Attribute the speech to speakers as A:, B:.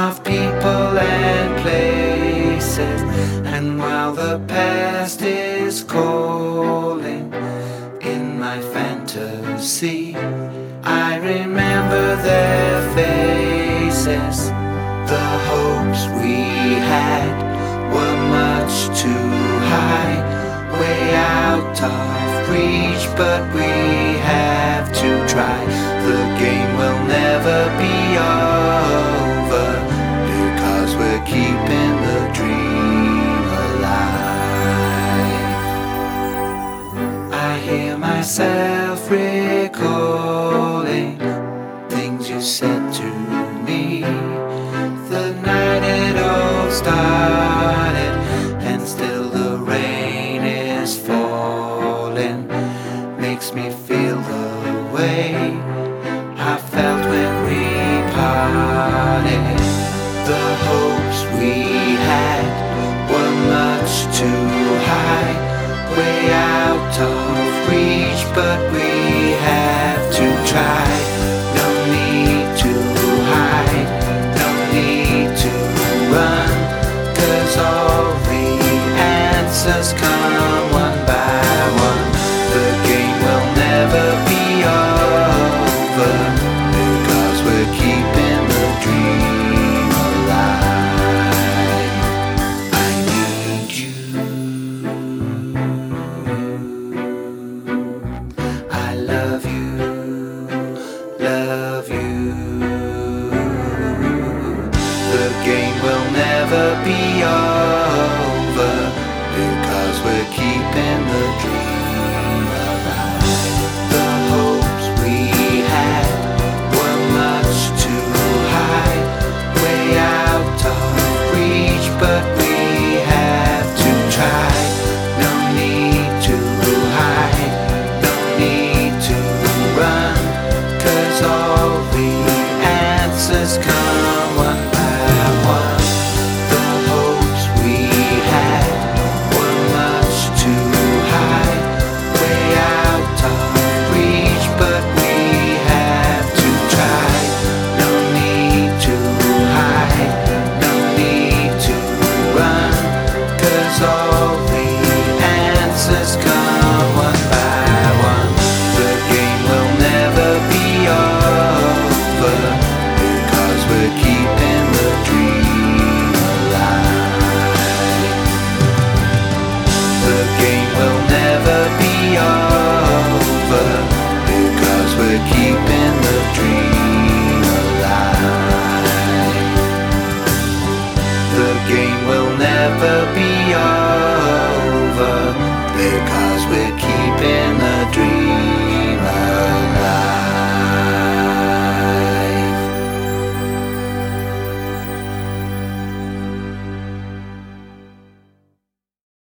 A: of people and places, and while the past is calling in my fantasy, I remember their faces. The hopes we had were much too high, way out of reach, but we have to try. The game will never be over, because we're keeping the dream alive. I hear myself recalling things you said to me the night it all started, and still the rain is falling. Makes me feel the way I felt when we parted. The hopes we had were much too high, way out of reach, but we have to try. No need to hide, no need to run, 'cause all the answers come one by one. The game will never be over, because we're keeping the dream alive. I need you, I love you, love you. The game will never be over,